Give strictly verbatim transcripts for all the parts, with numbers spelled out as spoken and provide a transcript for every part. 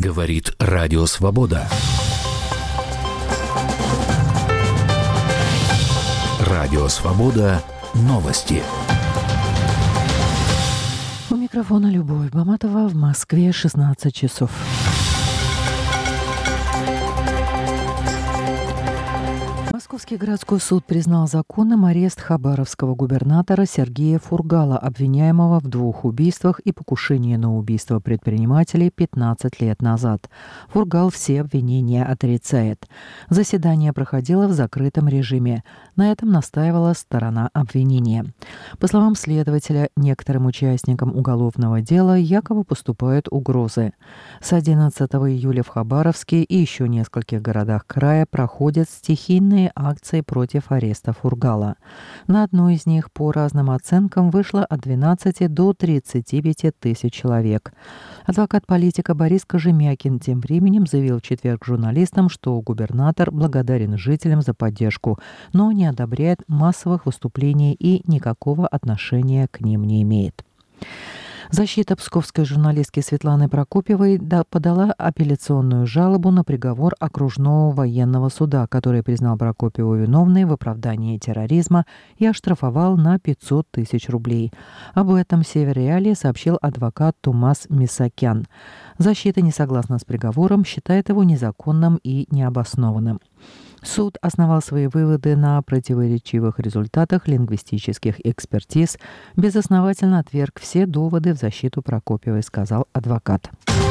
Говорит Радио Свобода. Радио Свобода. Новости. У микрофона Любовь Баматова. В Москве шестнадцать часов. Московский городской суд признал законным арест хабаровского губернатора Сергея Фургала, обвиняемого в двух убийствах и покушении на убийство предпринимателей пятнадцать лет назад. Фургал все обвинения отрицает. Заседание проходило в закрытом режиме. На этом настаивала сторона обвинения. По словам следователя, некоторым участникам уголовного дела якобы поступают угрозы. С одиннадцатого июля в Хабаровске и еще нескольких городах края проходят стихийные акции против ареста Фургала. На одной из них, по разным оценкам, вышло от двенадцати до тридцати пяти тысяч человек. Адвокат политика Борис Кожемякин тем временем заявил в четверг журналистам, что губернатор благодарен жителям за поддержку, но не одобряет массовых выступлений и никакого отношения к ним не имеет. Защита псковской журналистки Светланы Прокопьевой подала апелляционную жалобу на приговор окружного военного суда, который признал Прокопьеву виновной в оправдании терроризма и оштрафовал на пятьсот тысяч рублей. Об этом Северреалии сообщил адвокат Тумас Мисакян. Защита не согласна с приговором, считает его незаконным и необоснованным. Суд основал свои выводы на противоречивых результатах лингвистических экспертиз, безосновательно отверг все доводы в защиту Прокопьевой, сказал адвокат.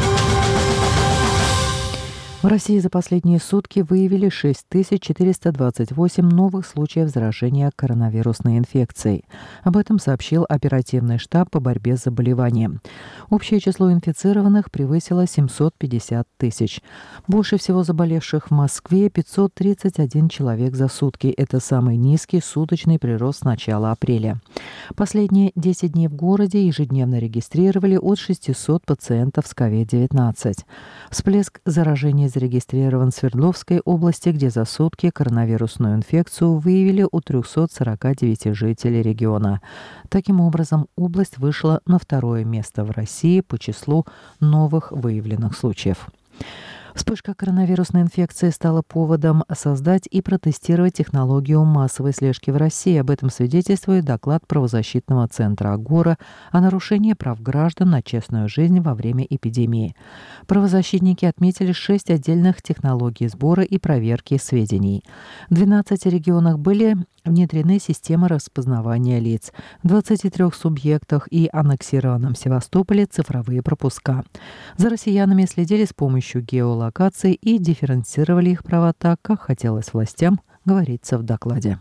В России за последние сутки выявили шесть тысяч четыреста двадцать восемь новых случаев заражения коронавирусной инфекцией. Об этом сообщил оперативный штаб по борьбе с заболеванием. Общее число инфицированных превысило семьсот пятьдесят тысяч. Больше всего заболевших в Москве пятьсот тридцать один человек за сутки. Это самый низкий суточный прирост с начала апреля. Последние десять дней в городе ежедневно регистрировали от шестисот пациентов с ковид девятнадцать. Всплеск заражения зарегистрирован в Свердловской области, где за сутки коронавирусную инфекцию выявили у трехсот сорока девяти жителей региона. Таким образом, область вышла на второе место в России по числу новых выявленных случаев. Вспышка коронавирусной инфекции стала поводом создать и протестировать технологию массовой слежки в России. Об этом свидетельствует доклад правозащитного центра «Агора» о нарушении прав граждан на честную жизнь во время эпидемии. Правозащитники отметили шесть отдельных технологий сбора и проверки сведений. В двенадцати регионах были внедрены системы распознавания лиц, в двадцати трёх субъектах и аннексированном Севастополе цифровые пропуска. За россиянами следили с помощью геолокации и дифференцировали их права так, как хотелось властям, говорится в докладе.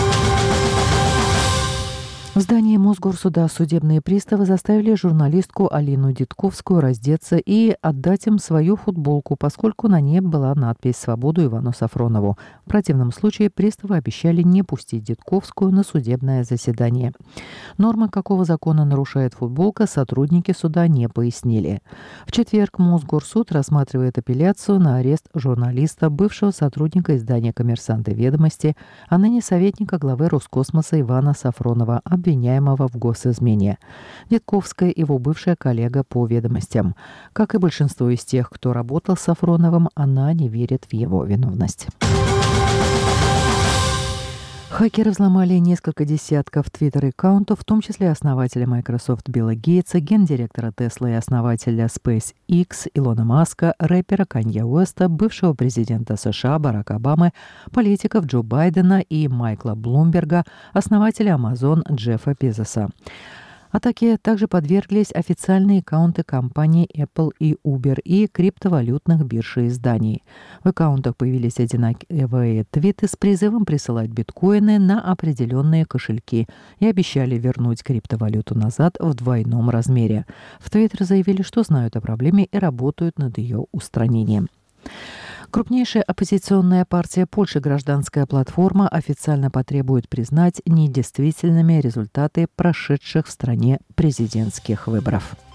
В здании Мосгорсуда судебные приставы заставили журналистку Алину Дидковскую раздеться и отдать им свою футболку, поскольку на ней была надпись «Свободу Ивану Сафронову». В противном случае приставы обещали не пустить Дидковскую на судебное заседание. Нормы какого закона нарушает футболка, сотрудники суда не пояснили. В четверг Мосгорсуд рассматривает апелляцию на арест журналиста, бывшего сотрудника издания «Коммерсант» и «Ведомости», а ныне советника главы Роскосмоса Ивана Сафронова, обвиняемого в госизмене. Дидковская — его бывшая коллега по «Ведомостям». Как и большинство из тех, кто работал с Сафроновым, она не верит в его виновность. Хакеры взломали несколько десятков твиттер-аккаунтов, в том числе основателя Microsoft Билла Гейтса, гендиректора Tesla и основателя SpaceX Илона Маска, рэпера Канье Уэста, бывшего президента США Барака Обамы, политиков Джо Байдена и Майкла Блумберга, основателя Amazon Джеффа Безоса. Атаке также подверглись официальные аккаунты компаний Apple и Uber и криптовалютных бирж и изданий. В аккаунтах появились одинаковые твиты с призывом присылать биткоины на определенные кошельки и обещали вернуть криптовалюту назад в двойном размере. В Твиттер заявили, что знают о проблеме и работают над ее устранением. Крупнейшая оппозиционная партия Польши «Гражданская платформа» официально потребует признать недействительными результаты прошедших в стране президентских выборов.